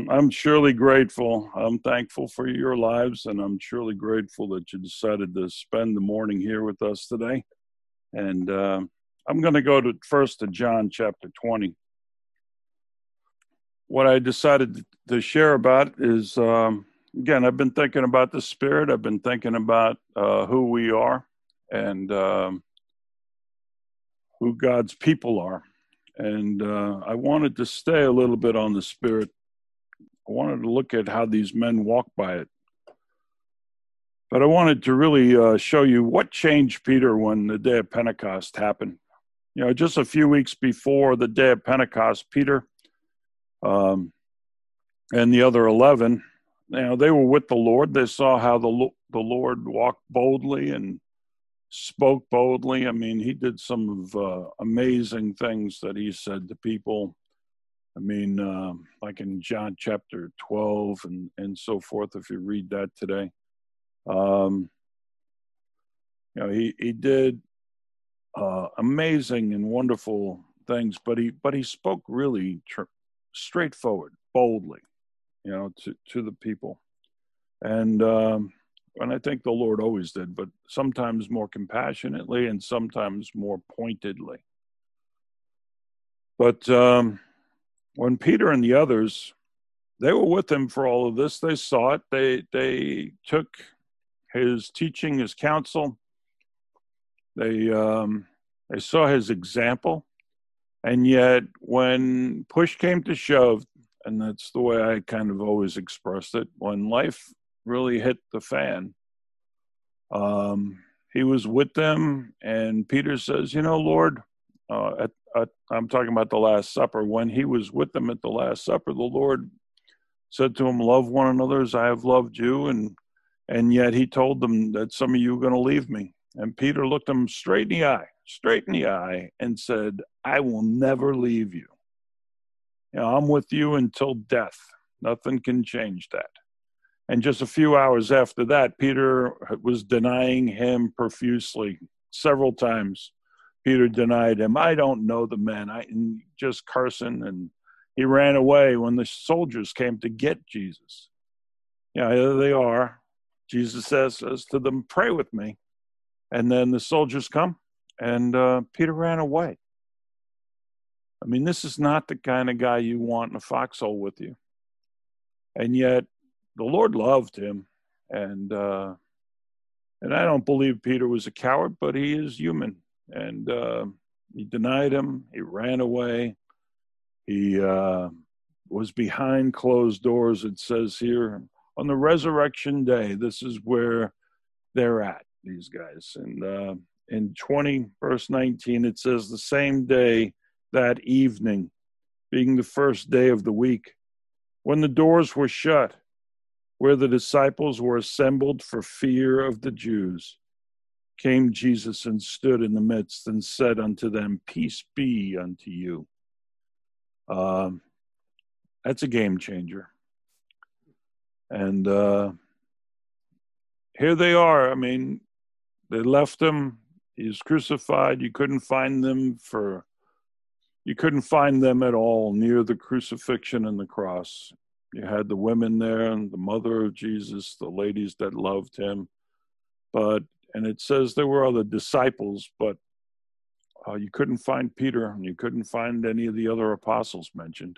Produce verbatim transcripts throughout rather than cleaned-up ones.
I'm surely grateful. I'm thankful for your lives, and I'm surely grateful that you decided to spend the morning here with us today. And uh, I'm going to go to first to John chapter twenty. What I decided to share about is, um, again, I've been thinking about the Spirit. I've been thinking about uh, who we are and um, who God's people are. And uh, I wanted to stay a little bit on the Spirit. I wanted to look at how these men walk by it. But I wanted to really uh, show you what changed Peter when the day of Pentecost happened. You know, just a few weeks before the day of Pentecost, Peter um, and the other eleven, you know, they were with the Lord. They saw how the, the Lord walked boldly and spoke boldly. I mean, he did some of uh, amazing things that he said to people. I mean, uh, like in John chapter twelve and, and so forth, if you read that today. Um, you know, he, he did uh, amazing and wonderful things, but he but he spoke really tr- straightforward, boldly, you know, to, to the people. And um, and I think the Lord always did, but sometimes more compassionately and sometimes more pointedly. But um, when Peter and the others, they were with him for all of this, they saw it. They they took his teaching, his counsel. They um, they saw his example, and yet when push came to shove, and that's the way I kind of always expressed it, when life really hit the fan, um, he was with them, and Peter says, "You know, Lord," uh, at, at, I'm talking about the Last Supper. When he was with them at the Last Supper, the Lord said to him, "Love one another as I have loved you," and and yet he told them that some of you are going to leave me. And Peter looked him straight in the eye, straight in the eye, and said, "I will never leave you. You know, I'm with you until death. Nothing can change that." And just a few hours after that, Peter was denying him profusely. Several times, Peter denied him. "I don't know the man." I and just cursing, and he ran away when the soldiers came to get Jesus. Yeah, here they are. Jesus says, says to them, "Pray with me." And then the soldiers come, and uh, Peter ran away. I mean, this is not the kind of guy you want in a foxhole with you. And yet, the Lord loved him. And uh, and I don't believe Peter was a coward, but he is human. And uh, he denied him. He ran away. He uh, was behind closed doors, it says here. On the resurrection day, this is where they're at, these guys. And uh, in twenty, verse nineteen, it says, "The same day, that evening, being the first day of the week, when the doors were shut, where the disciples were assembled for fear of the Jews, came Jesus and stood in the midst and said unto them, Peace be unto you." Um, that's a game changer. And uh, here they are. I mean, they left him. He was crucified. You couldn't find them for, you couldn't find them at all near the crucifixion and the cross. You had the women there and the mother of Jesus, the ladies that loved him. But, and it says there were other disciples, but uh, you couldn't find Peter and you couldn't find any of the other apostles mentioned.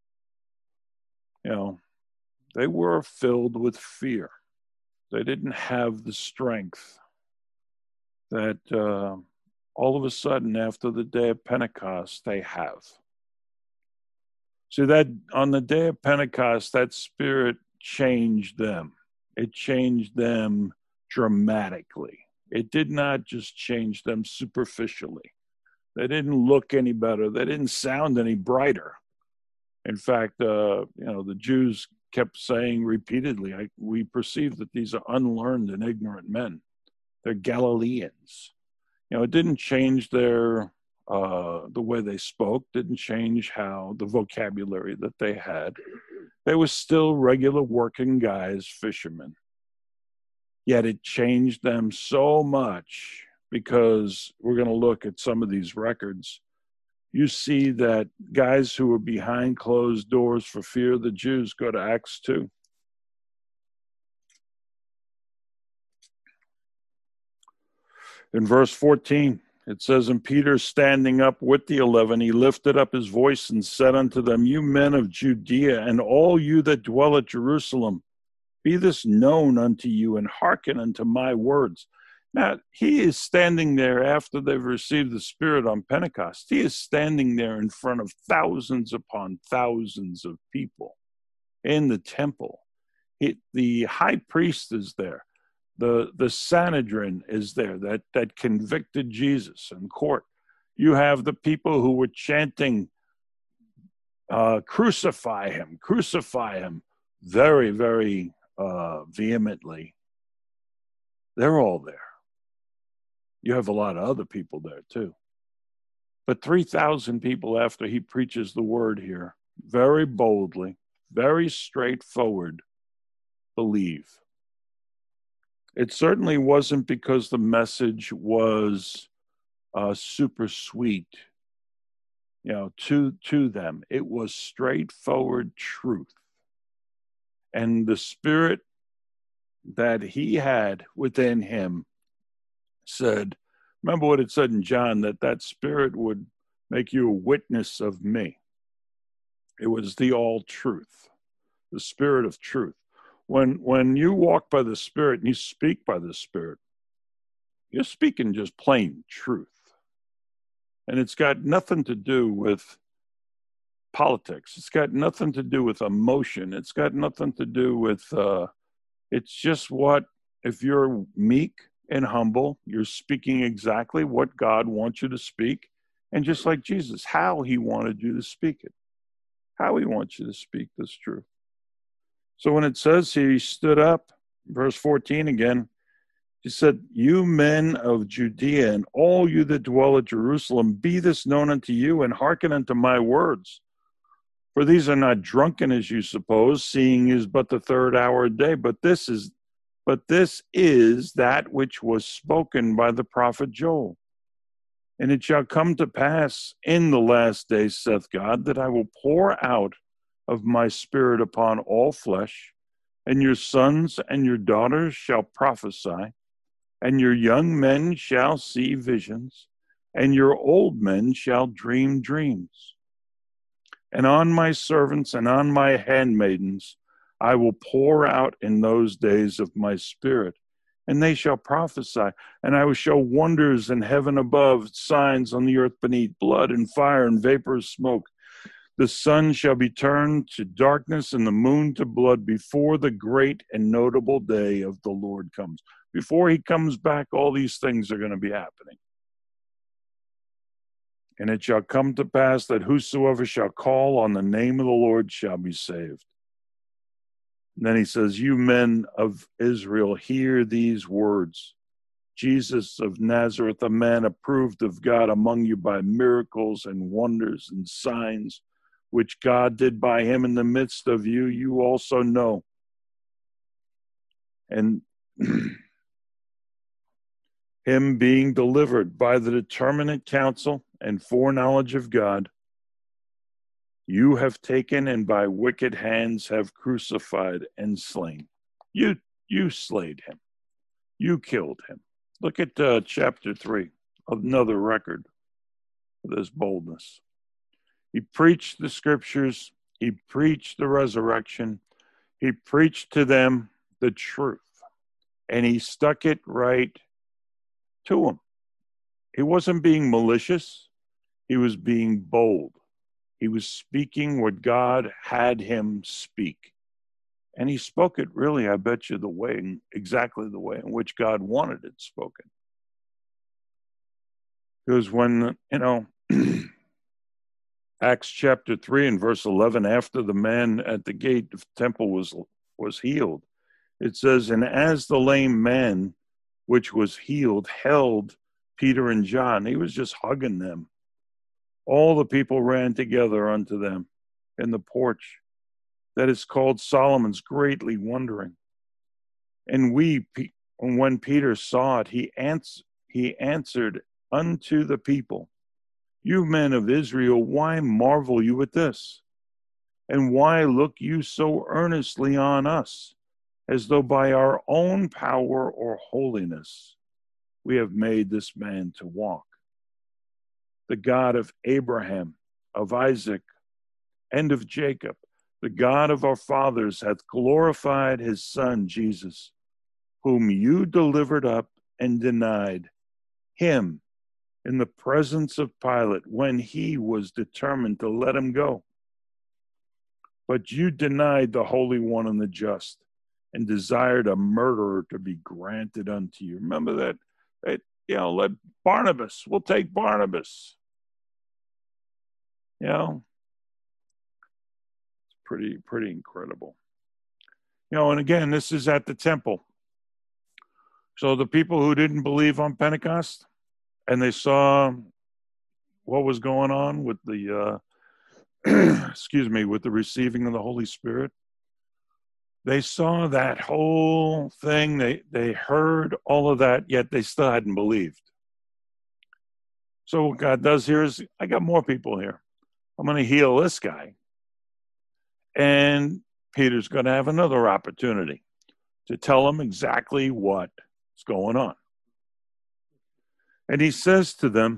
You know, they were filled with fear. They didn't have the strength that uh, all of a sudden after the day of Pentecost they have. See, that on the day of Pentecost, that Spirit changed them. It changed them dramatically. It did not just change them superficially. They didn't look any better. They didn't sound any brighter. In fact, uh, you know, the Jews kept saying repeatedly, I, we perceive that these are unlearned and ignorant men. They're Galileans. You know, it didn't change their, uh, the way they spoke, didn't change how the vocabulary that they had. They were still regular working guys, fishermen. Yet it changed them so much because we're going to look at some of these records. you see that guys who were behind closed doors for fear of the Jews. Go to Acts two. In verse fourteen, it says, and Peter standing up with the eleven, he lifted up his voice and said unto them, you men of Judea, and all you that dwell at Jerusalem, be this known unto you, and hearken unto my words. Now, he is standing there after they've received the Spirit on Pentecost. He is standing there in front of thousands upon thousands of people in the temple. It, the high priest is there. The, the Sanhedrin is there that, that convicted Jesus in court. You have the people who were chanting, uh, crucify him, crucify him, very, very uh, vehemently. They're all there. You have a lot of other people there too. But three thousand people after he preaches the word here, very boldly, very straightforward, believe. It certainly wasn't because the message was uh, super sweet, you know, to, to them. It was straightforward truth. And the spirit that he had within him said, remember what it said in John, that that spirit would make you a witness of me. It was the all truth, the spirit of truth. When when you walk by the Spirit and you speak by the Spirit, you're speaking just plain truth. And it's got nothing to do with politics. It's got nothing to do with emotion. It's got nothing to do with, uh, it's just what, if you're meek and humble, you're speaking exactly what God wants you to speak. And just like Jesus, how he wanted you to speak it, how he wants you to speak this truth. So when it says he stood up, verse fourteen again, he said, you men of Judea and all you that dwell at Jerusalem, be this known unto you, and hearken unto my words. For these are not drunken as you suppose, seeing is but the third hour a day, but this is but this is that which was spoken by the prophet Joel. And it shall come to pass in the last days, saith God, that I will pour out of my spirit upon all flesh, and your sons and your daughters shall prophesy, and your young men shall see visions, and your old men shall dream dreams. And on my servants and on my handmaidens I will pour out in those days of my spirit, and they shall prophesy, and I will show wonders in heaven above, signs on the earth beneath, blood and fire and vapor of smoke. The sun shall be turned to darkness and the moon to blood before the great and notable day of the Lord comes. Before he comes back, all these things are going to be happening. And it shall come to pass that whosoever shall call on the name of the Lord shall be saved. And then he says, you men of Israel, hear these words. Jesus of Nazareth, a man approved of God among you by miracles and wonders and signs, which God did by him in the midst of you, you also know. And him being delivered by the determinate counsel and foreknowledge of God, you have taken and by wicked hands have crucified and slain. You, you slayed him. You killed him. Look at uh, chapter three, another record of this boldness. He preached the scriptures. He preached the resurrection. He preached to them the truth. And he stuck it right to them. He wasn't being malicious. He was being bold. He was speaking what God had him speak. And he spoke it really, I bet you, the way, exactly the way in which God wanted it spoken. Because when, you know, Acts chapter three and verse eleven, after the man at the gate of the temple was, was healed, it says, and as the lame man which was healed held Peter and John, he was just hugging them. All the people ran together unto them in the porch that is called Solomon's, greatly wondering. And we, when Peter saw it, he, ans- he answered unto the people, You men of Israel, why marvel you at this? And why look you so earnestly on us, as though by our own power or holiness we have made this man to walk? The God of Abraham, of Isaac, and of Jacob, the God of our fathers, hath glorified his Son, Jesus, whom you delivered up and denied, him in the presence of Pilate when he was determined to let him go. But you denied the Holy One and the just, and desired a murderer to be granted unto you. Remember that, that you know, let Barnabas, we'll take Barnabas. You know, it's pretty, pretty incredible. You know, and again, this is at the temple. So the people who didn't believe on Pentecost, and they saw what was going on with the, uh, excuse me, with the receiving of the Holy Spirit, they saw that whole thing. They, they heard all of that, yet they still hadn't believed. So what God does here is, I got more people here. I'm going to heal this guy. And Peter's going to have another opportunity to tell him exactly what's going on. And he says to them,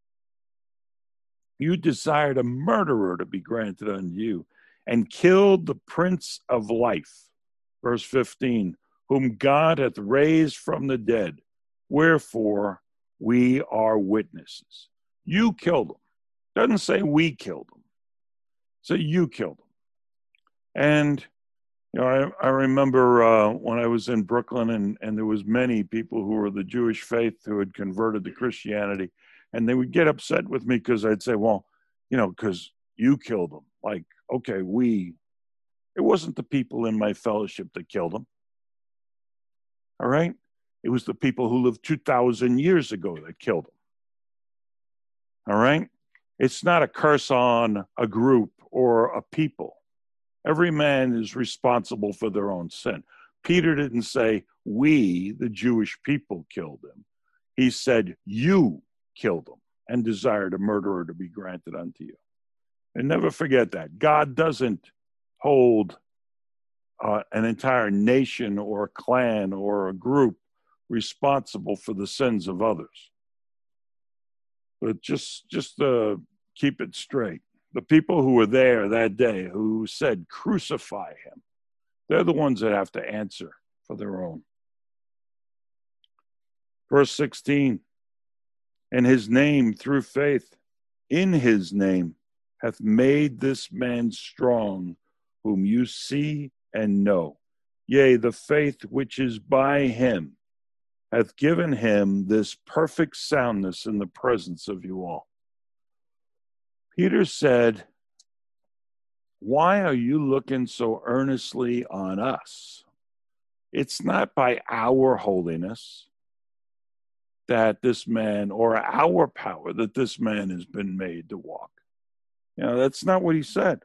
you desired a murderer to be granted unto you, and killed the Prince of Life. Verse fifteen, whom God hath raised from the dead. Wherefore we are witnesses. You killed him. Doesn't say we killed him. So you killed him. And you know, I, I remember uh, when I was in Brooklyn, and, and there was many people who were the Jewish faith who had converted to Christianity, and they would get upset with me because I'd say, well, you know, because you killed them. Like, okay, we, it wasn't the people in my fellowship that killed them. All right? It was the people who lived two thousand years ago that killed them. All right? It's not a curse on a group or a people. Every man is responsible for their own sin. Peter didn't say, we, the Jewish people, killed him. He said, you killed him and desired a murderer to be granted unto you. And never forget that. God doesn't hold uh, an entire nation or a clan or a group responsible for the sins of others. But just, just uh, keep it straight. The people who were there that day who said, crucify him, they're the ones that have to answer for their own. Verse sixteen, and his name through faith in his name hath made this man strong, whom you see and know. Yea, the faith which is by him hath given him this perfect soundness in the presence of you all. Peter said, why are you looking so earnestly on us? It's not by our holiness that this man, or our power, that this man has been made to walk. You know, that's not what he said.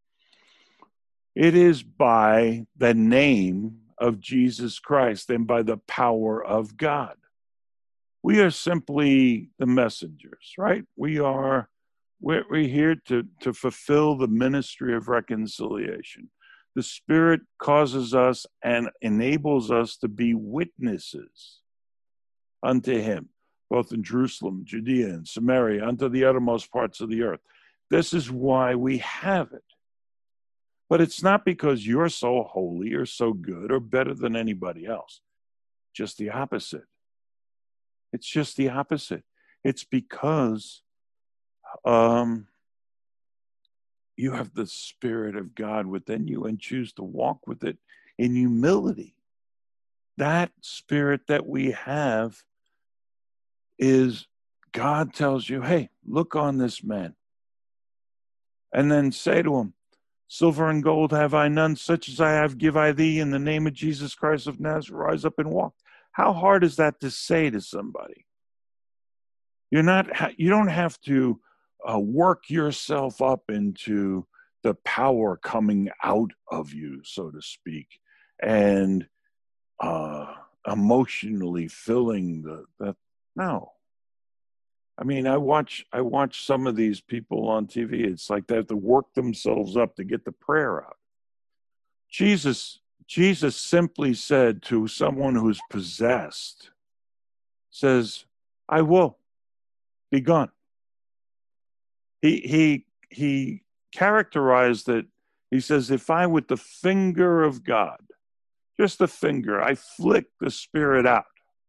It is by the name of Jesus Christ and by the power of God. We are simply the messengers, right? We are, we're, we're here to, to fulfill the ministry of reconciliation. The Spirit causes us and enables us to be witnesses unto him, both in Jerusalem, Judea, and Samaria, unto the uttermost parts of the earth. This is why we have it. But it's not because you're so holy or so good or better than anybody else. Just the opposite. It's just the opposite. It's because um, you have the Spirit of God within you and choose to walk with it in humility. That Spirit that we have is, God tells you, hey, look on this man. And then say to him, silver and gold have I none, such as I have give I thee, in the name of Jesus Christ of Nazareth, rise up and walk. How hard is that to say to somebody? You're not, you don't have to uh, work yourself up into the power coming out of you, so to speak, and uh, emotionally filling the, the, no. I mean, I watch I watch some of these people on T V. It's like they have to work themselves up to get the prayer out. Jesus, Jesus simply said to someone who's possessed, says, I will be gone. He he he characterized it. He says, if I with the finger of God, just the finger, I flick the spirit out.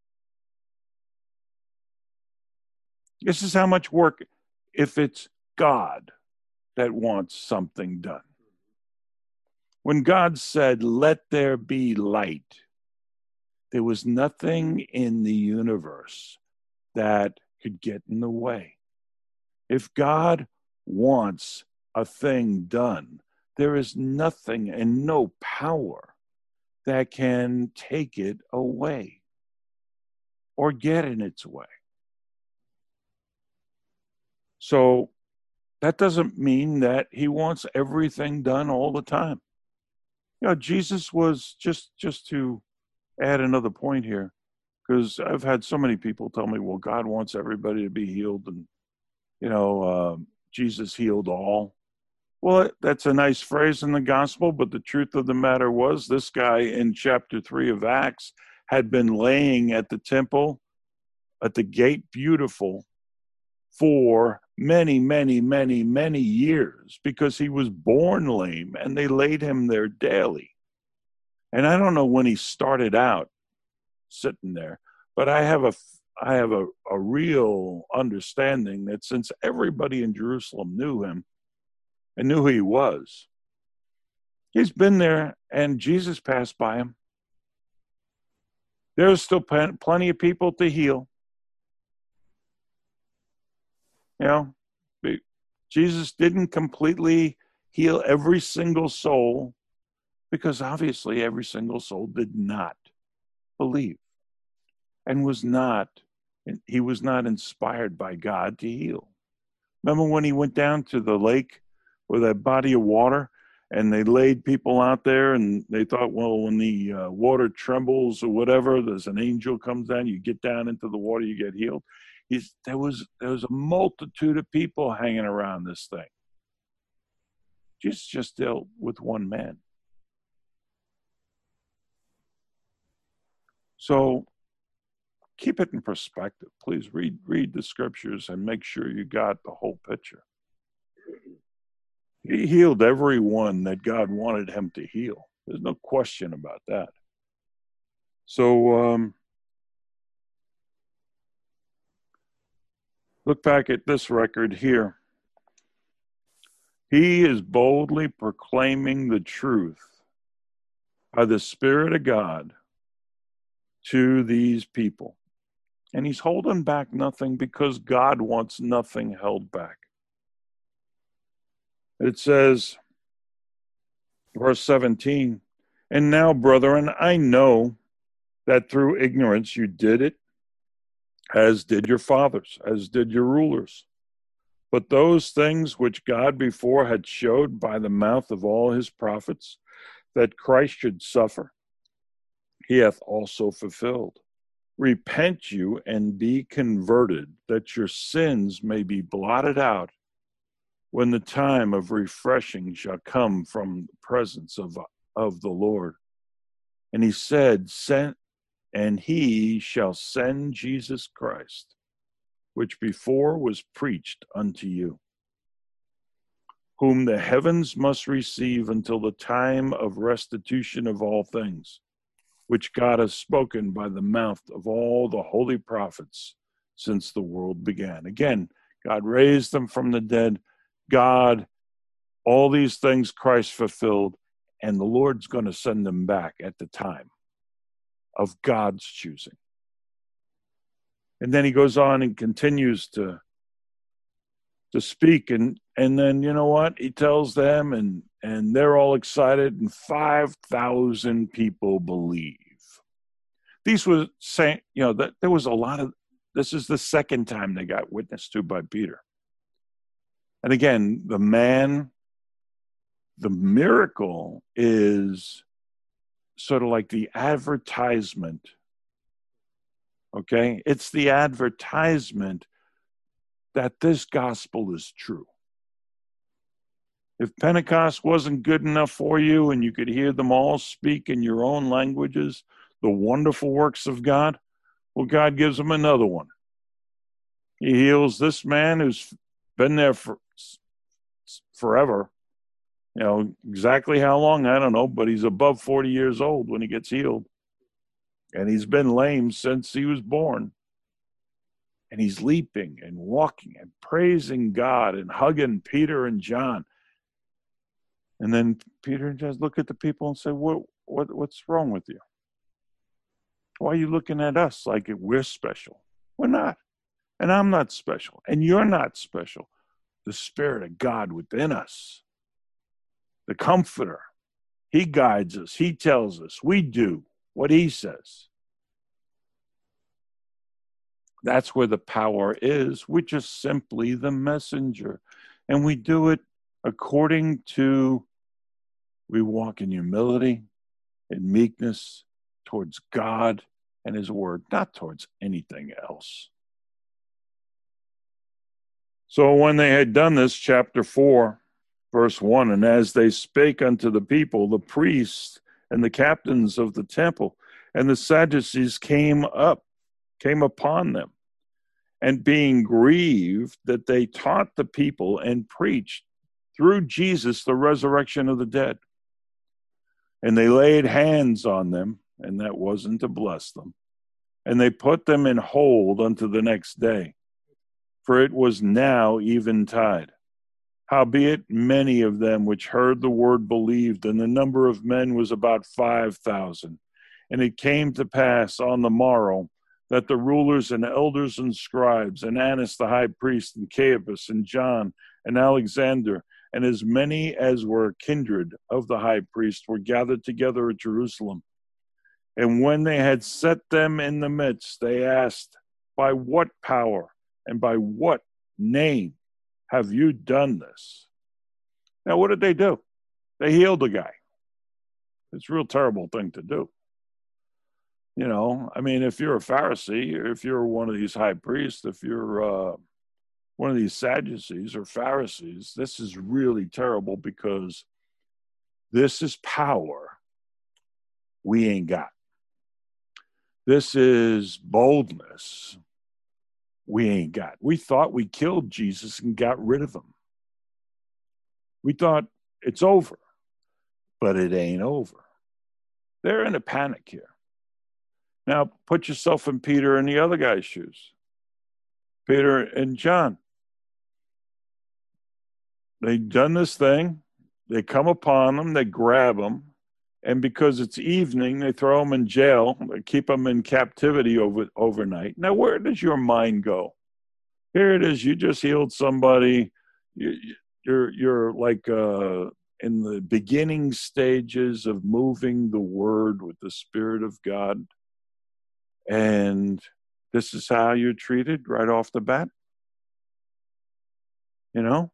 This is how much work, if it's God that wants something done. When God said, let there be light, there was nothing in the universe that could get in the way. If God wants a thing done, there is nothing and no power that can take it away or get in its way. So that doesn't mean that he wants everything done all the time. You know, Jesus was, just just to add another point here, because I've had so many people tell me, well, God wants everybody to be healed, and, you know, uh, Jesus healed all. Well, that's a nice phrase in the gospel, but the truth of the matter was this guy in chapter three of Acts had been laying at the temple, at the gate beautiful, for many, many, many, many years because he was born lame and they laid him there daily. And I don't know when he started out sitting there, but I have a, I have a, a real understanding that since everybody in Jerusalem knew him and knew who he was, he's been there and Jesus passed by him. There's still plenty of people to heal. You know, Jesus didn't completely heal every single soul because obviously every single soul did not believe and was not, he was not inspired by God to heal. Remember when he went down to the lake with that body of water and they laid people out there and they thought, well, when the uh, water trembles or whatever, there's an angel comes down, you get down into the water, you get healed. He's, there was there was a multitude of people hanging around this thing. Jesus just dealt with one man. So keep it in perspective. Please read read the scriptures and make sure you got the whole picture. He healed everyone that God wanted him to heal. There's no question about that. So um, look back at this record here. He is boldly proclaiming the truth by the Spirit of God to these people. And he's holding back nothing because God wants nothing held back. It says, verse seventeen, and now, brethren, I know that through ignorance you did it, as did your fathers, as did your rulers. But those things which God before had showed by the mouth of all his prophets, that Christ should suffer, he hath also fulfilled. Repent you and be converted, that your sins may be blotted out, when the time of refreshing shall come from the presence of, of the Lord. And he said, sent, and he shall send Jesus Christ, which before was preached unto you, whom the heavens must receive until the time of restitution of all things, which God has spoken by the mouth of all the holy prophets since the world began. Again, God raised them from the dead. God, all these things Christ fulfilled, and the Lord's going to send them back at the time of God's choosing. And then he goes on and continues to, to speak. And, and then, you know what? He tells them, and, and they're all excited, and five thousand people believe. These were saying, you know, that there was a lot of, this is the second time they got witnessed to by Peter. And again, the man, the miracle is sort of like the advertisement. Okay? It's the advertisement that this gospel is true. If Pentecost wasn't good enough for you and you could hear them all speak in your own languages, the wonderful works of God, well, God gives them another one. He heals this man who's been there for forever. You know, exactly how long, I don't know, but he's above forty years old when he gets healed. And he's been lame since he was born. And he's leaping and walking and praising God and hugging Peter and John. And then Peter just look at the people and say, what, what, what's wrong with you? Why are you looking at us like we're special? We're not. And I'm not special. And you're not special. The Spirit of God within us, the Comforter, He guides us. He tells us. We do what He says. That's where the power is. We're just simply the messenger. And we do it according to, we walk in humility and meekness towards God and His Word, not towards anything else. So when they had done this, chapter four, verse one, and as they spake unto the people, the priests and the captains of the temple and the Sadducees came up, came upon them, and being grieved that they taught the people and preached through Jesus the resurrection of the dead. And they laid hands on them, and that wasn't to bless them, and they put them in hold unto the next day, for it was now eventide. Howbeit many of them which heard the word believed, and the number of men was about five thousand. And it came to pass on the morrow that the rulers and elders and scribes, and Annas the high priest, and Caiaphas, and John, and Alexander, and as many as were kindred of the high priest, were gathered together at Jerusalem. And when they had set them in the midst, they asked, by what power and by what name have you done this? Now, what did they do? They healed the guy. It's a real terrible thing to do. You know, I mean, if you're a Pharisee, or if you're one of these high priests, if you're uh, one of these Sadducees or Pharisees, this is really terrible, because this is power we ain't got. This is boldness we ain't got. We thought we killed Jesus and got rid of him. We thought it's over, but it ain't over. They're in a panic here. Now, put yourself in Peter and the other guy's shoes. Peter and John. They've done this thing. They come upon them. They grab them. And because it's evening, they throw them in jail. They keep them in captivity over, overnight. Now, where does your mind go? Here it is. You just healed somebody. You, you're, you're like uh, in the beginning stages of moving the word with the Spirit of God. And this is how you're treated right off the bat. You know?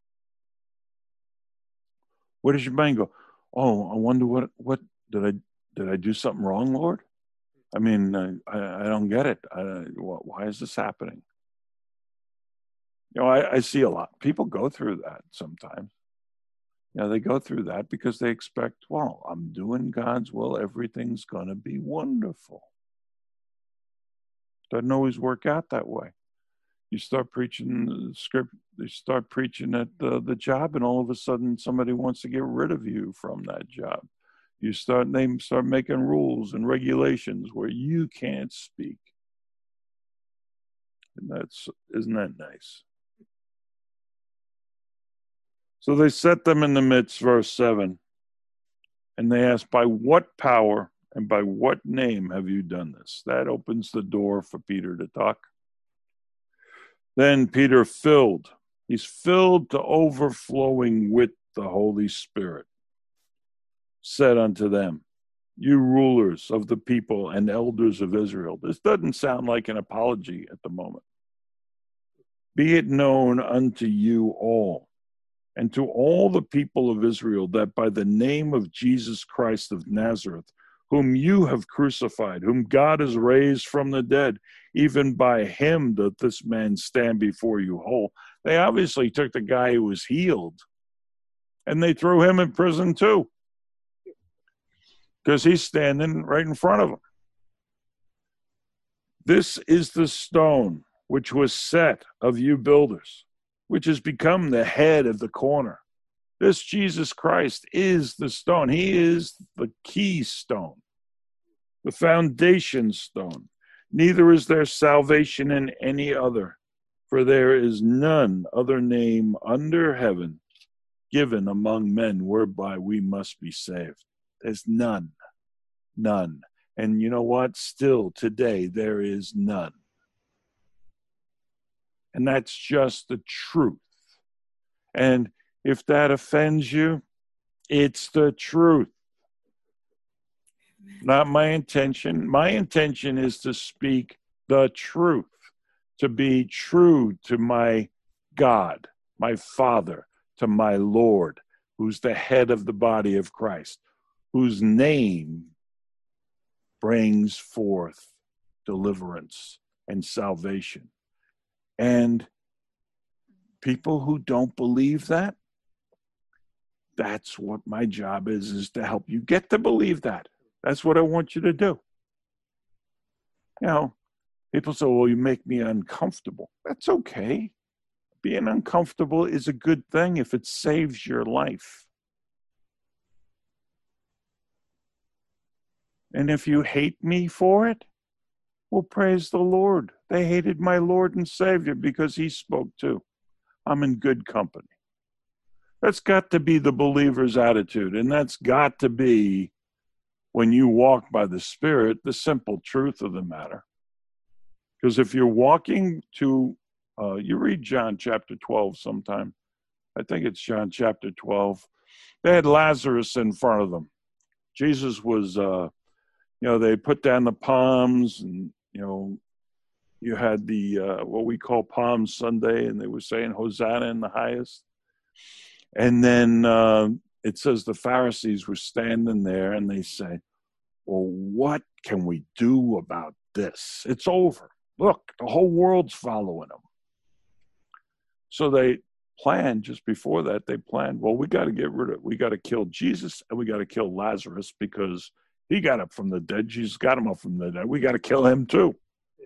Where does your mind go? Oh, I wonder what, what did I, did I do something wrong, Lord? I mean, I, I, I don't get it. I, why is this happening? You know, I, I see a lot. People go through that sometimes. You know, they go through that because they expect, well, I'm doing God's will. Everything's going to be wonderful. Doesn't always work out that way. You start preaching the script, you start preaching at the, the job, and all of a sudden somebody wants to get rid of you from that job. You start, they start making rules and regulations where you can't speak. And that's, isn't that nice? So they set them in the midst, verse seven, and they asked, by what power and by what name have you done this? That opens the door for Peter to talk. Then Peter filled, he's filled to overflowing with the Holy Spirit, said unto them, you rulers of the people and elders of Israel. This doesn't sound like an apology at the moment. Be it known unto you all, and to all the people of Israel, that by the name of Jesus Christ of Nazareth, whom you have crucified, whom God has raised from the dead. Even by him doth this man stand before you whole. They obviously took the guy who was healed and they threw him in prison too, because he's standing right in front of them. This is the stone which was set of you builders, which has become the head of the corner. This Jesus Christ is the stone. He is the keystone, the foundation stone. Neither is there salvation in any other, for there is none other name under heaven given among men whereby we must be saved. There's none, none. And you know what? Still today, there is none. And that's just the truth. And if that offends you, it's the truth. Not my intention. My intention is to speak the truth, to be true to my God, my Father, to my Lord, who's the head of the body of Christ, whose name brings forth deliverance and salvation. And people who don't believe that, that's what my job is, is to help you get to believe that. That's what I want you to do. You know, people say, well, you make me uncomfortable. That's okay. Being uncomfortable is a good thing if it saves your life. And if you hate me for it, well, praise the Lord. They hated my Lord and Savior because he spoke too. I'm in good company. That's got to be the believer's attitude. And that's got to be, when you walk by the Spirit, the simple truth of the matter. Because if you're walking to, uh, you read John chapter twelve sometime. I think it's John chapter twelve. They had Lazarus in front of them. Jesus was, uh, you know, they put down the palms, and, you know, you had the, uh, what we call Palm Sunday, and they were saying, Hosanna in the highest. And then uh, it says the Pharisees were standing there, and they say, well, what can we do about this? It's over. Look, the whole world's following them. So they planned, just before that, they planned, well, we got to get rid of, we got to kill Jesus, and we got to kill Lazarus, because he got up from the dead. Jesus got him up from the dead. We got to kill him too.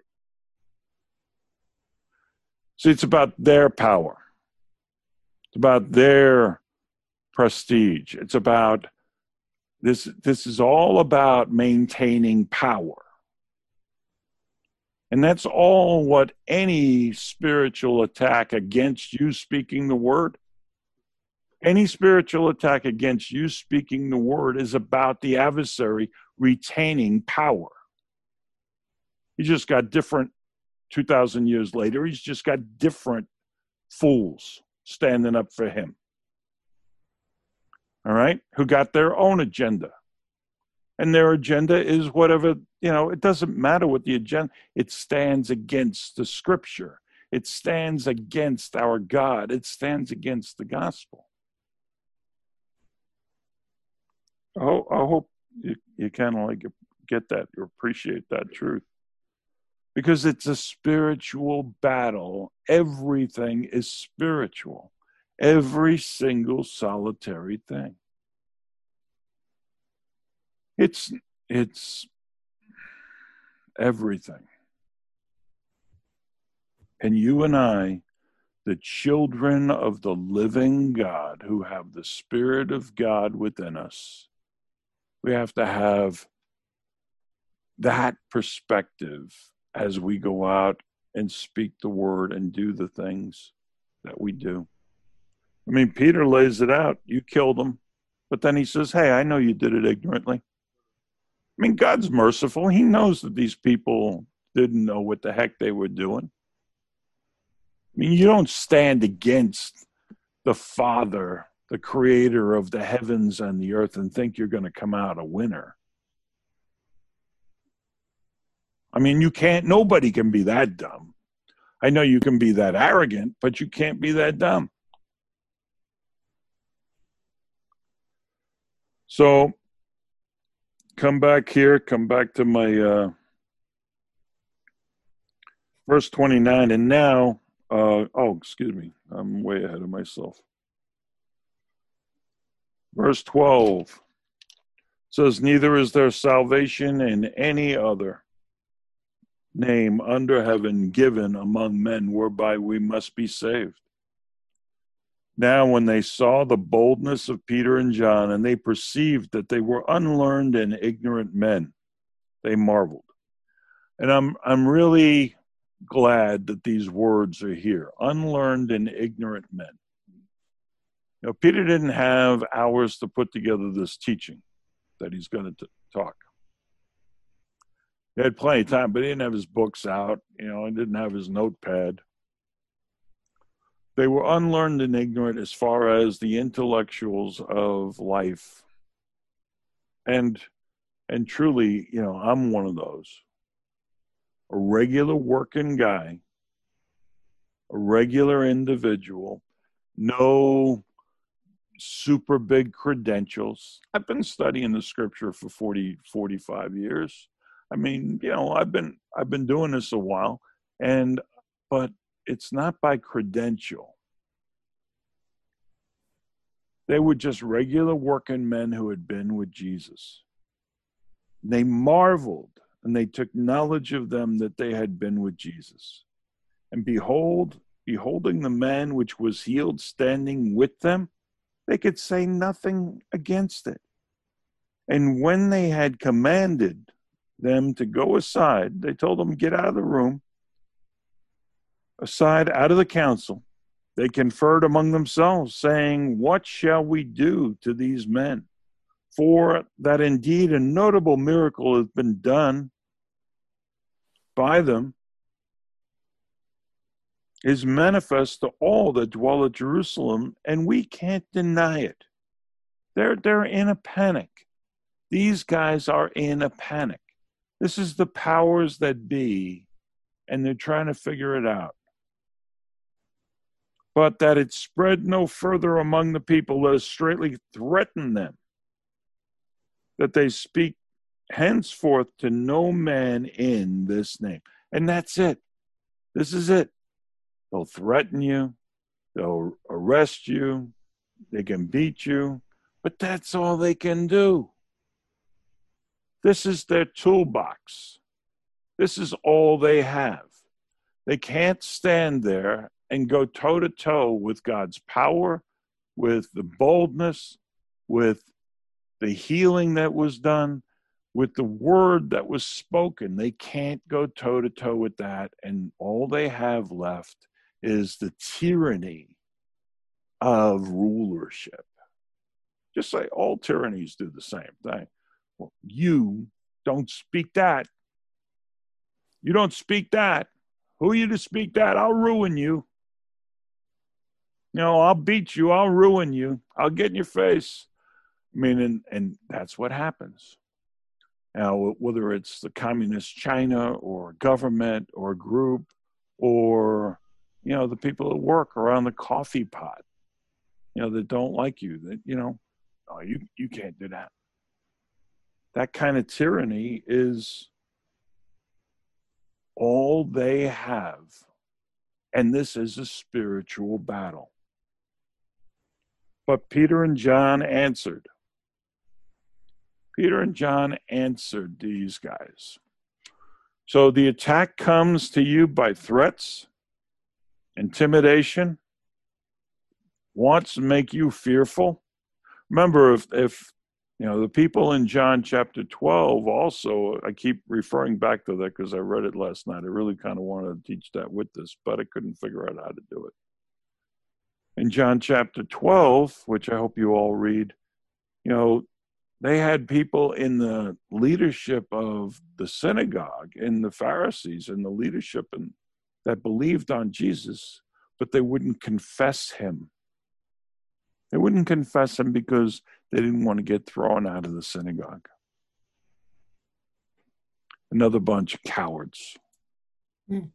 See, it's about their power. It's about their prestige. It's about this. This is all about maintaining power. And that's all what any spiritual attack against you speaking the word, any spiritual attack against you speaking the word is about the adversary retaining power. He just got different two thousand years later. He's just got different fools standing up for him. All right? Who got their own agenda. And their agenda is whatever, you know, it doesn't matter what the agenda, it stands against the scripture. It stands against our God. It stands against the gospel. I hope, I hope you, you kind of like get that, or appreciate that truth. Because it's a spiritual battle. Everything is spiritual. Every single solitary thing. It's, it's everything. And you and I, the children of the living God, who have the Spirit of God within us, we have to have that perspective as we go out and speak the word and do the things that we do. I mean, Peter lays it out. You killed him. But then he says, hey, I know you did it ignorantly. I mean, God's merciful. He knows that these people didn't know what the heck they were doing. I mean, you don't stand against the Father, the creator of the heavens and the earth, and think you're going to come out a winner. I mean, you can't, nobody can be that dumb. I know you can be that arrogant, but you can't be that dumb. So come back here, come back to my uh, verse twenty-nine. And now, uh, oh, excuse me, I'm way ahead of myself. Verse twelve says, neither is there salvation in any other name under heaven given among men whereby we must be saved. Now, when they saw the boldness of Peter and John, and they perceived that they were unlearned and ignorant men, they marveled. And I'm I'm really glad that these words are here, unlearned and ignorant men. You know, Peter didn't have hours to put together this teaching that he's going to talk. He had plenty of time, but he didn't have his books out, you know, he didn't have his notepad. They were unlearned and ignorant as far as the intellectuals of life. And, and truly, you know, I'm one of those. A regular working guy, a regular individual, no super big credentials. I've been studying the scripture for forty, forty-five years. I mean, you know, I've been I've been doing this a while, and but it's not by credential. They were just regular working men who had been with Jesus. They marveled, and they took knowledge of them that they had been with Jesus. And behold, beholding the man which was healed standing with them, they could say nothing against it. And when they had commanded them to go aside, they told them, get out of the room, aside, out of the council. They conferred among themselves, saying, what shall we do to these men? For that indeed a notable miracle has been done by them, is manifest to all that dwell at Jerusalem, and we can't deny it. They're, they're in a panic. These guys are in a panic. This is the powers that be, and they're trying to figure it out. But that it spread no further among the people, let us straightly threaten them, that they speak henceforth to no man in this name. And that's it. This is it. They'll threaten you. They'll arrest you. They can beat you. But that's all they can do. This is their toolbox. This is all they have. They can't stand there and go toe-to-toe with God's power, with the boldness, with the healing that was done, with the word that was spoken. They can't go toe-to-toe with that, and all they have left is the tyranny of rulership. Just say all tyrannies do the same thing. Well, you don't speak that. You don't speak that. Who are you to speak that? I'll ruin you. You know, I'll beat you. I'll ruin you. I'll get in your face. I mean, and, and that's what happens. Now, whether it's the communist China or government or group or, you know, the people at work around the coffee pot, you know, that don't like you, that, you know, oh, you, you can't do that. That kind of tyranny is all they have. And this is a spiritual battle. But Peter and John answered. Peter and John answered these guys. So the attack comes to you by threats, intimidation, wants to make you fearful. Remember, if, if you know, the people in John chapter twelve also, I keep referring back to that because I read it last night. I really kind of wanted to teach that with this, but I couldn't figure out how to do it. In John chapter twelve, which I hope you all read, you know, they had people in the leadership of the synagogue, in the Pharisees, and the leadership and, that believed on Jesus, but they wouldn't confess him. They wouldn't confess him because they didn't want to get thrown out of the synagogue. Another bunch of cowards. Mm.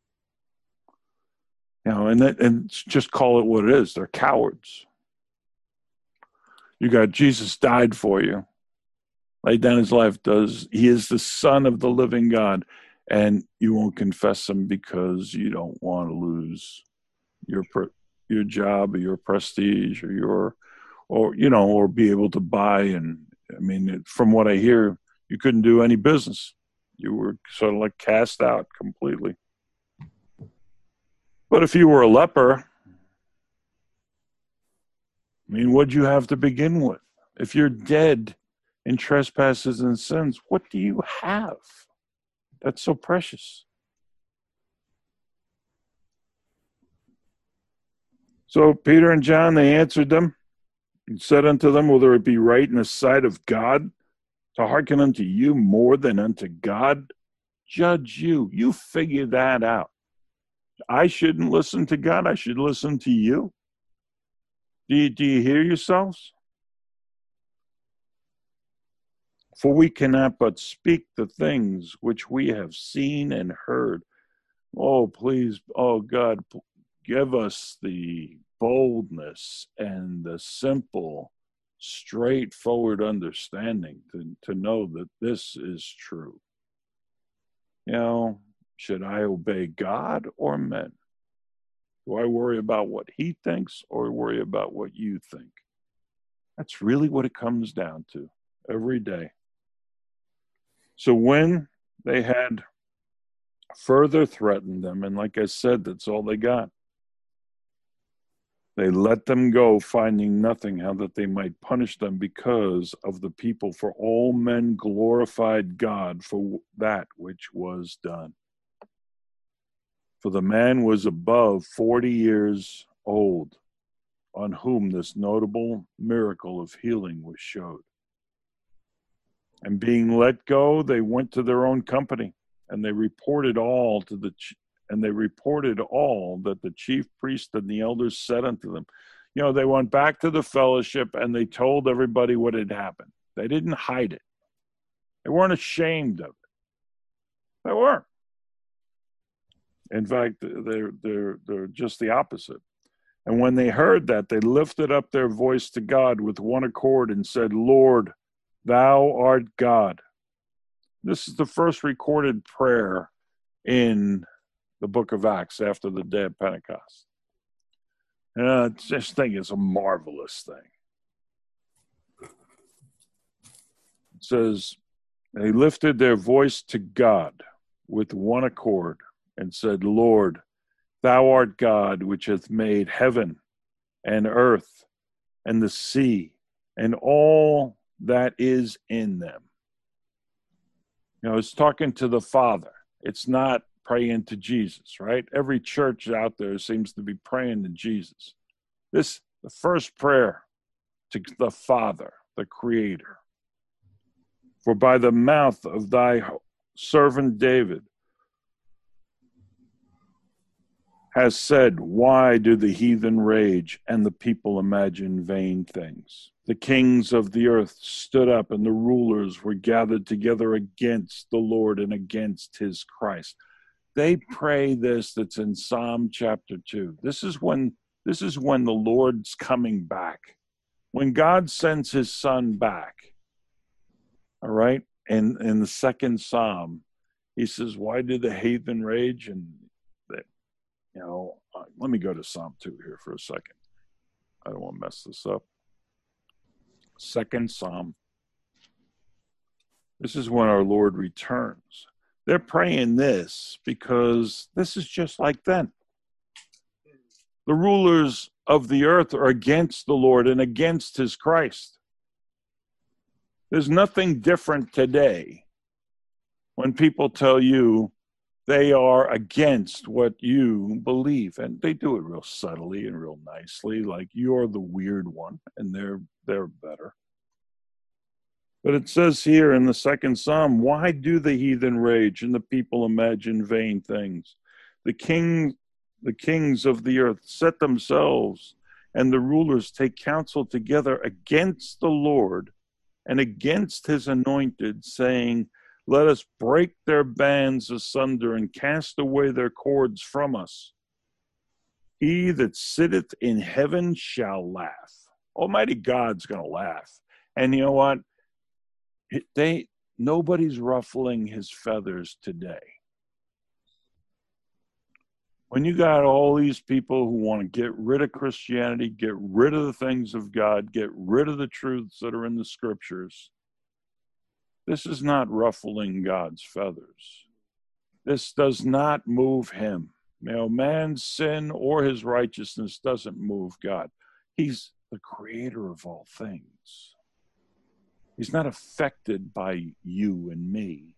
You know, and that, and just call it what it is. They're cowards. You got Jesus died for you. laid down his life, does he is the Son of the living God, and you won't confess him because you don't want to lose your your job or your prestige or your or you know or be able to buy. And I mean, from what I hear, you couldn't do any business. You were sort of like cast out completely. But if you were a leper, I mean, what'd you have to begin with? If you're dead in trespasses and sins, what do you have that's so precious? So Peter and John, they answered them and said unto them, whether it be right in the sight of God to hearken unto you more than unto God, judge you. You figure that out. I shouldn't listen to God. I should listen to you. Do you, do you hear yourselves? For we cannot but speak the things which we have seen and heard. Oh, please, oh God, give us the boldness and the simple, straightforward understanding to, to know that this is true. You know, should I obey God or men? Do I worry about what he thinks or worry about what you think? That's really what it comes down to every day. So when they had further threatened them, and like I said, that's all they got, they let them go, finding nothing how that they might punish them because of the people. For all men glorified God for that which was done. For the man was above forty years old, on whom this notable miracle of healing was showed. And being let go, they went to their own company, and they reported all to the and they reported all that the chief priest and the elders said unto them. You know, they went back to the fellowship and they told everybody what had happened. They didn't hide it. They weren't ashamed of it. They weren't. In fact, they're they're they're just the opposite. And when they heard that, they lifted up their voice to God with one accord and said, Lord, thou art God. This is the first recorded prayer in the book of Acts after the day of Pentecost. And I just think it's a marvelous thing. It says, they lifted their voice to God with one accord and said, Lord, thou art God, which hath made heaven and earth and the sea and all that is in them. You know, it's talking to the Father. It's not praying to Jesus, right? Every church out there seems to be praying to Jesus. This, the first prayer to the Father, the Creator. For by the mouth of thy servant David has said, why do the heathen rage and the people imagine vain things? The kings of the earth stood up and the rulers were gathered together against the Lord and against his Christ. They pray this that's in Psalm chapter two. This is when this is when the Lord's coming back. When God sends his son back. All right? And in the second Psalm, he says, why do the heathen rage? And they, you know, uh, let me go to Psalm two here for a second. I don't want to mess this up. Second Psalm. This is when our Lord returns. They're praying this because this is just like then. The rulers of the earth are against the Lord and against his Christ. There's nothing different today when people tell you they are against what you believe. And they do it real subtly and real nicely, like you're the weird one and they're they're better. But it says here in the second Psalm, why do the heathen rage and the people imagine vain things? The king, the kings of the earth set themselves, and the rulers take counsel together against the Lord and against his anointed, saying, let us break their bands asunder and cast away their cords from us. He that sitteth in heaven shall laugh. Almighty God's going to laugh. And you know what? They, nobody's ruffling his feathers today. When you got all these people who want to get rid of Christianity, get rid of the things of God, get rid of the truths that are in the scriptures, this is not ruffling God's feathers. This does not move him. You know, man's sin or his righteousness doesn't move God. He's the creator of all things. He's not affected by you and me.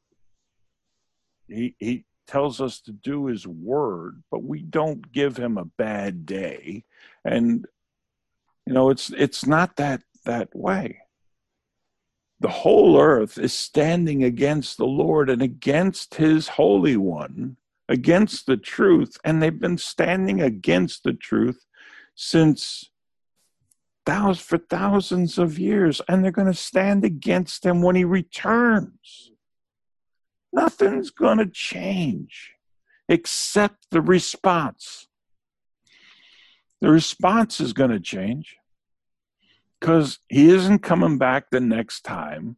He, he tells us to do his word, but we don't give him a bad day. And, you know, it's it's not that that way. The whole earth is standing against the Lord and against his Holy One, against the truth. And they've been standing against the truth since thousands, for thousands of years. And they're going to stand against him when he returns. Nothing's going to change except the response. The response is going to change because he isn't coming back the next time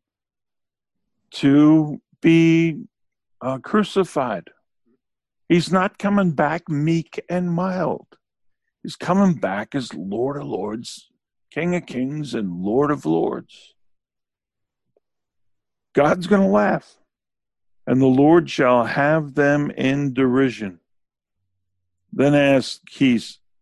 to be uh, crucified. He's not coming back meek and mild. He's coming back as Lord of Lords, King of Kings, and Lord of Lords. God's going to laugh. And the Lord shall have them in derision. Then ask he,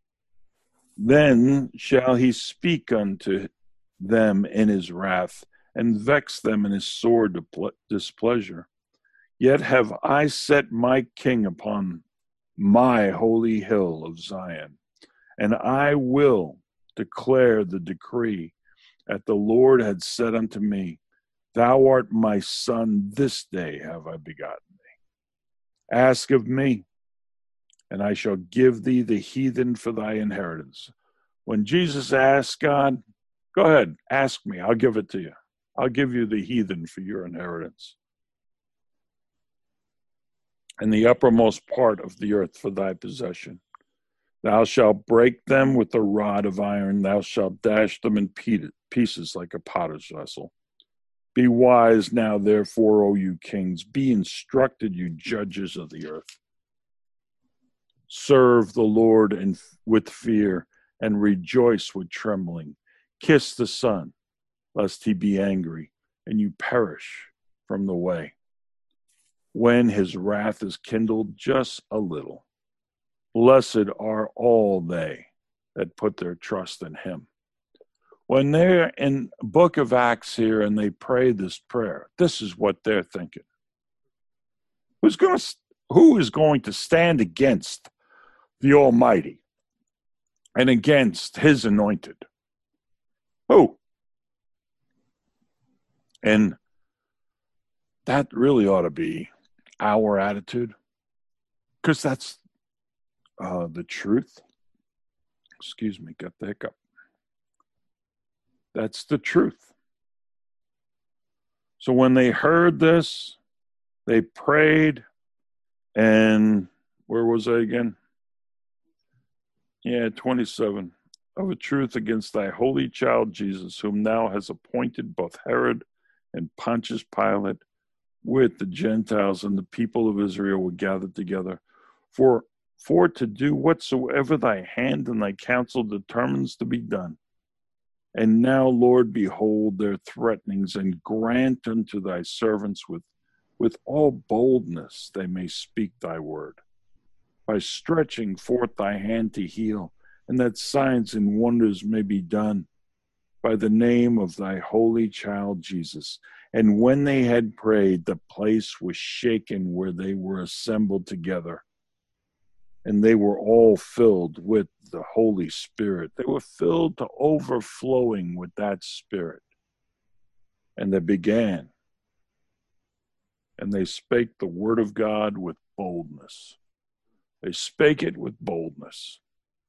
then shall he speak unto them in his wrath, and vex them in his sore displeasure. Yet have I set my king upon my holy hill of Zion, and I will declare the decree that the Lord had said unto me, Thou art my son, this day have I begotten thee. Ask of me, and I shall give thee the heathen for thy inheritance. When Jesus asked God, go ahead, ask me, I'll give it to you. I'll give you the heathen for your inheritance. And the uppermost part of the earth for thy possession. Thou shalt break them with a rod of iron. Thou shalt dash them in pieces like a potter's vessel. Be wise now, therefore, O you kings. Be instructed, you judges of the earth. Serve the Lord in, with fear, and rejoice with trembling. Kiss the Son, lest he be angry, and you perish from the way, when his wrath is kindled just a little. Blessed are all they that put their trust in him. When they're in book of Acts here and they pray this prayer, this is what they're thinking. Who's going to, who is going to stand against the Almighty and against his anointed? Who? And that really ought to be our attitude, because that's uh, the truth. Excuse me, got the hiccup. That's the truth. So when they heard this, they prayed, and where was I again? Yeah, twenty-seven. Of a truth against thy holy child Jesus, whom thou hast appointed, both Herod and Pontius Pilate, with the Gentiles and the people of Israel were gathered together, for, for to do whatsoever thy hand and thy counsel determines to be done. And now, Lord, behold their threatenings, and grant unto thy servants with, with all boldness they may speak thy word, by stretching forth thy hand to heal, and that signs and wonders may be done by the name of thy holy child Jesus. And when they had prayed, the place was shaken where they were assembled together. And they were all filled with the Holy Spirit. They were filled to overflowing with that Spirit. And they began. And they spake the word of God with boldness. They spake it with boldness.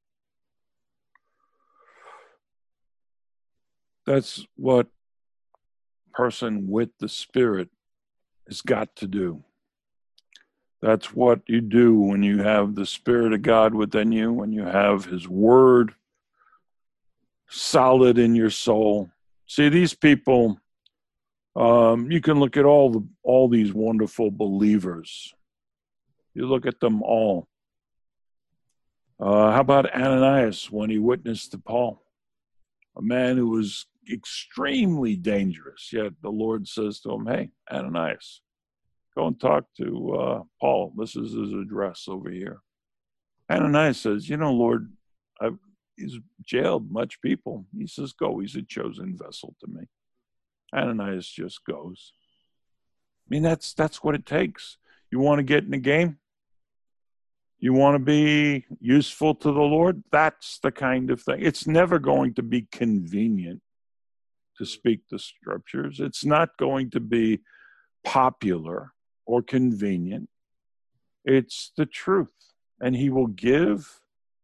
That's what a person with the Spirit has got to do. That's what you do when you have the Spirit of God within you, when you have his word solid in your soul. See, these people Um, you can look at all the all these wonderful believers. You look at them all. Uh, how about Ananias when he witnessed to Paul? A man who was extremely dangerous, yet the Lord says to him, hey, Ananias, go and talk to uh, Paul. This is his address over here. Ananias says, you know, Lord, I've, he's jailed much people. He says, go, he's a chosen vessel to me. Ananias just goes. I mean, that's that's what it takes. You want to get in the game? You want to be useful to the Lord? That's the kind of thing. It's never going to be convenient to speak the scriptures. It's not going to be popular or convenient. It's the truth. And he will give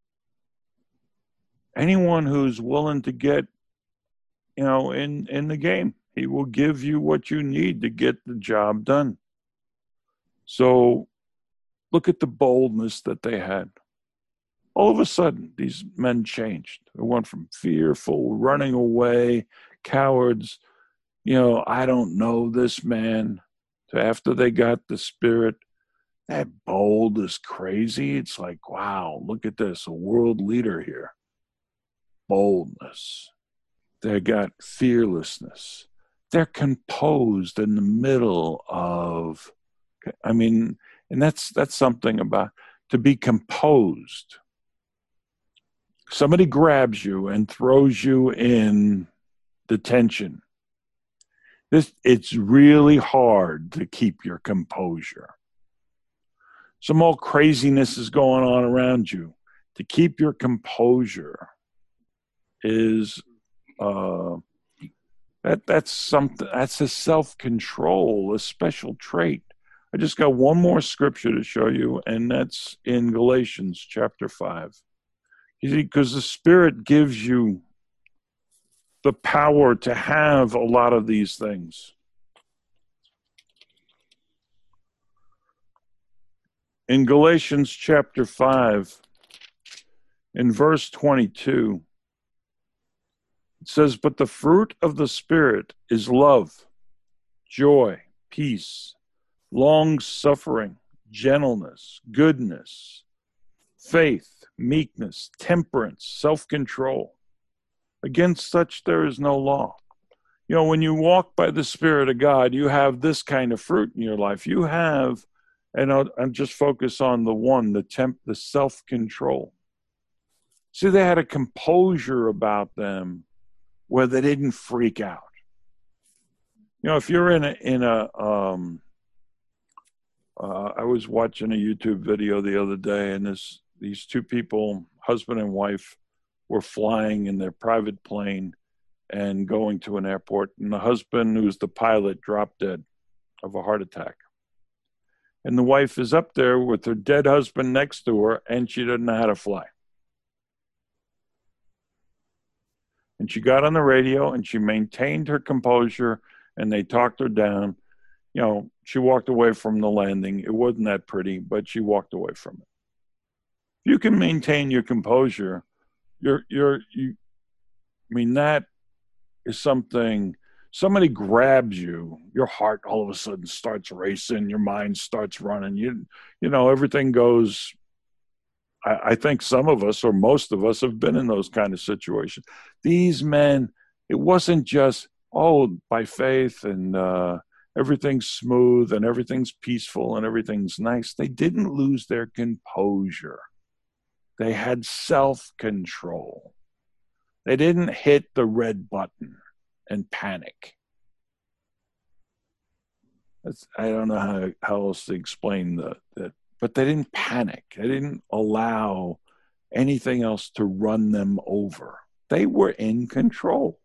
anyone who's willing to get, you know, in, in the game. He will give you what you need to get the job done. So look at the boldness that they had. All of a sudden, these men changed. They went from fearful, running away, cowards, you know, I don't know this man, to after they got the Spirit, that bold is crazy. It's like, wow, look at this, a world leader here. Boldness. They got fearlessness. They're composed in the middle of, I mean, and that's that's something about to be composed. Somebody grabs you and throws you in detention. This it's really hard to keep your composure. Some old craziness is going on around you. To keep your composure is uh, that that's something. That's a self-control, a special trait. I just got one more scripture to show you, and that's in Galatians chapter five. You see, because the Spirit gives you the power to have a lot of these things. In Galatians chapter five, in verse twenty-two, it says, but the fruit of the Spirit is love, joy, peace, long-suffering, gentleness, goodness, faith, meekness, temperance, self-control. Against such there is no law. You know, when you walk by the Spirit of God, you have this kind of fruit in your life. You have, and I'll, I'll just focus on the one, the temp, the self-control. See, they had a composure about them where they didn't freak out. You know, if you're in a, in a, um, uh, I was watching a YouTube video the other day, and this, these two people, husband and wife, were flying in their private plane and going to an airport, and the husband, who's the pilot, dropped dead of a heart attack. And the wife is up there with her dead husband next to her, and she doesn't know how to fly. And she got on the radio, and she maintained her composure, and they talked her down. You know, she walked away from the landing. It wasn't that pretty, but she walked away from it. If you can maintain your composure, you're, you're, you, I mean, that is something, somebody grabs you, your heart all of a sudden starts racing, your mind starts running, you, you know, everything goes. I, I think some of us, or most of us, have been in those kind of situations. These men, it wasn't just, oh, by faith and uh, everything's smooth and everything's peaceful and everything's nice. They didn't lose their composure. They had self-control. They didn't hit the red button and panic. That's, I don't know how, how else to explain the, that, but they didn't panic. They didn't allow anything else to run them over. They were in control.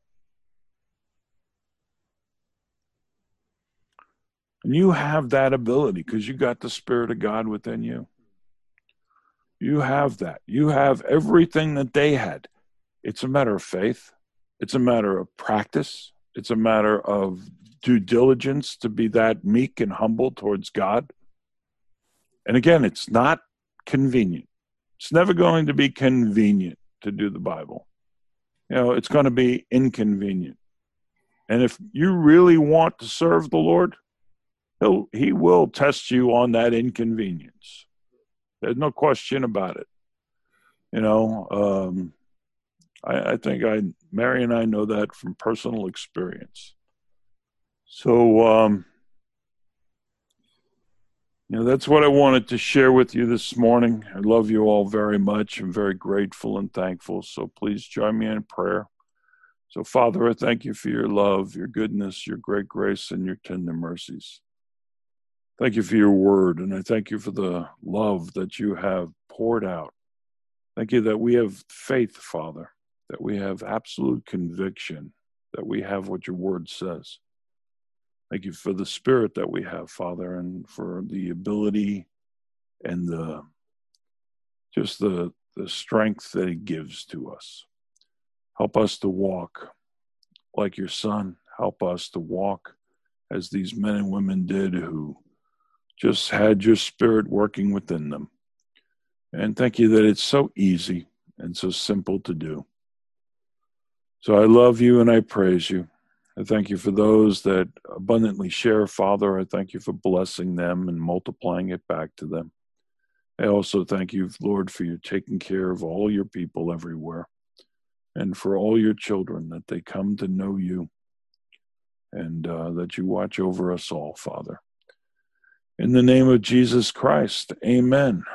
And you have that ability because you got the Spirit of God within you. You have that. You have everything that they had. It's a matter of faith. It's a matter of practice. It's a matter of due diligence to be that meek and humble towards God. And again, it's not convenient. It's never going to be convenient to do the Bible. You know, it's going to be inconvenient. And if you really want to serve the Lord, he'll, he will test you on that inconvenience. There's no question about it. You know, um, I, I think I, Mary and I know that from personal experience. So, um, you know, that's what I wanted to share with you this morning. I love you all very much. I'm very grateful and thankful. So please join me in prayer. So, Father, I thank you for your love, your goodness, your great grace, and your tender mercies. Thank you for your word, and I thank you for the love that you have poured out. Thank you that we have faith, Father, that we have absolute conviction, that we have what your word says. Thank you for the spirit that we have, Father, and for the ability and the just the, the strength that it gives to us. Help us to walk like your son. Help us to walk as these men and women did who just had your spirit working within them. And thank you that it's so easy and so simple to do. So I love you and I praise you. I thank you for those that abundantly share, Father. I thank you for blessing them and multiplying it back to them. I also thank you, Lord, for you taking care of all your people everywhere and for all your children, that they come to know you and uh, that you watch over us all, Father. In the name of Jesus Christ, amen.